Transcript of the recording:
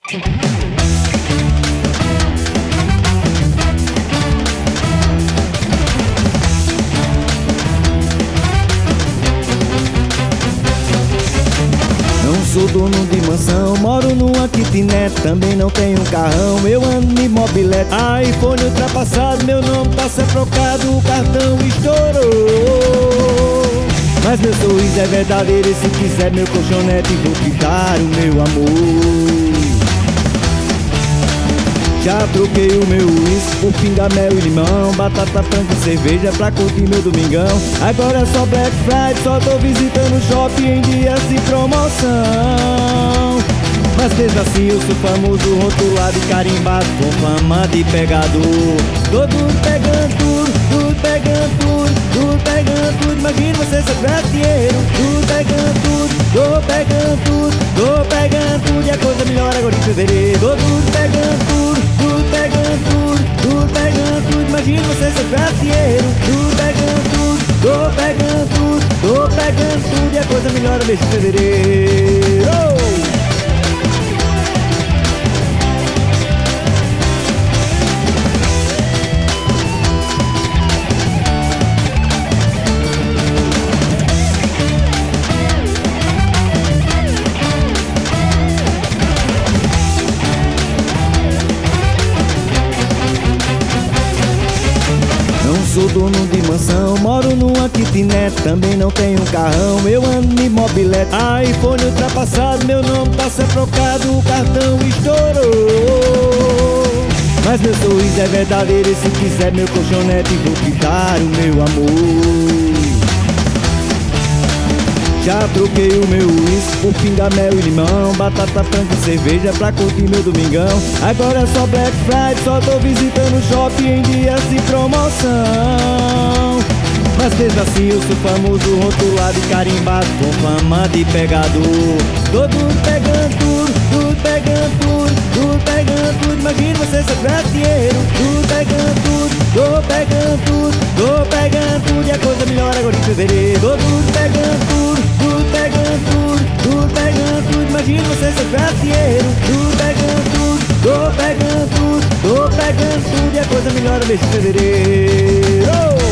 Não sou dono de mansão, moro numa kitnet, também não tenho um carrão, eu ando de mobilete. iPhone ultrapassado, meu nome tá sendo trocado, o cartão estourou. Mas meu sorriso é verdadeiro e se quiser meu colchonete vou te dar o meu amor. Já troquei o meu uísque por pinga, mel e limão, batata, frango e cerveja pra curtir meu domingão. Agora é só Black Friday, só tô visitando o shopping em dias de promoção. Mas mesmo assim eu sou famoso, rotulado e carimbado com fama de pegador. Todo mundo pegando tudo, tudo pegando tudo, tudo pegando tudo. Imagina você se tivesse dinheiro. Tudo pegando tudo, tô pegando tudo, tô pegando tudo. E a coisa melhora agora em fevereiro. Todo mundo pegando tudo, tudo pegando tudo, tudo pegando tudo. Imagina você se tivesse dinheiro. Tudo pegando tudo, tô pegando tudo, tô pegando tudo. E a coisa melhora mês de fevereiro. Não sou dono de mansão, moro numa kitnet, também não tenho um carrão, eu ando de mobilete. iPhone ultrapassado, meu nome tá sendo trocado, o cartão estourou. Mas meu sorriso é verdadeiro e se quiser meu colchonete vou te dar o meu amor. Já troquei o meu uísque por pinga, mel e limão, batata, frango e cerveja pra curtir meu domingão. Agora é só Black Friday, só tô visitando o shopping em dias de promoção. Mas mesmo assim eu sou famoso, rotulado e carimbado com fama de pegador. Todo mundo pegando tudo, tudo pegando tudo, tudo pegando tudo. Imagina você se tivesse dinheiro. Tudo pegando tudo, tô pegando tudo, tô pegando tudo. E a coisa melhora agora em fevereiro. Todo mundo pegando tudo, tudo pegando tudo, tudo pegando tudo. Imagina você se tivesse dinheiro. Tudo pegando tudo, tô pegando tudo, tô pegando tudo. E a coisa melhora mês de fevereiro.